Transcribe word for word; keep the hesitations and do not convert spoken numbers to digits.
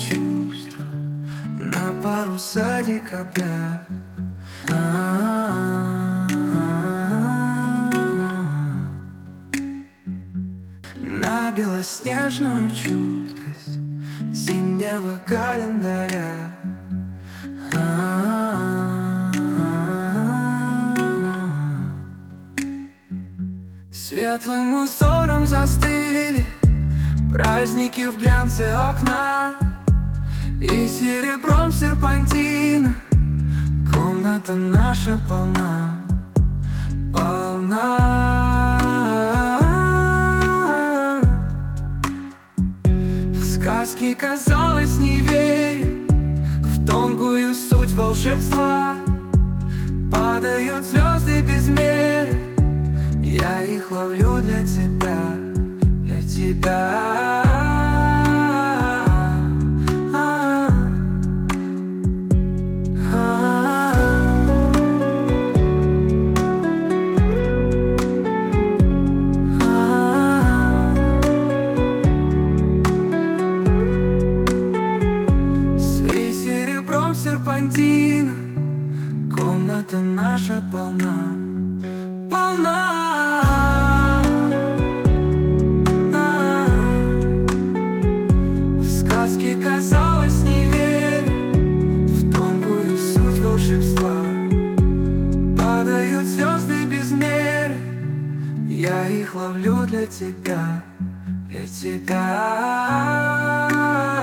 чувства на паруса декабря. На белоснежную чуткость зимнего календаря. Светлым узором застыли праздники в глянце окна, и серебром серпантина комната наша полна, полна. В сказки, казалось, не верю в тонкую суть волшебства. Падают звезды без меры, я их ловлю для тебя, для тебя. Серпантина, комната наша полна, полна. В сказке, казалось, не верю в тонкую суть волшебства. Падают звезды без меры, я их ловлю для тебя, для тебя.